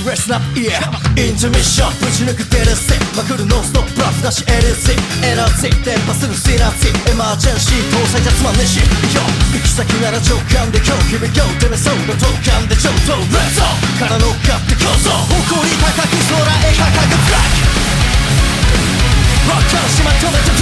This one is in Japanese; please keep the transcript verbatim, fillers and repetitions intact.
レスナップイヤーイントミッションぶち抜くテレスまくるノンストップラフだし エルシー エナジー電波するシナジーエマージェンシー搭載じゃつまんねえしよ行き先なら直感で今日日々今日てめそうの同感で上等レッツから乗っかって競争誇り高き空へ掲げフラッグロックしまとめて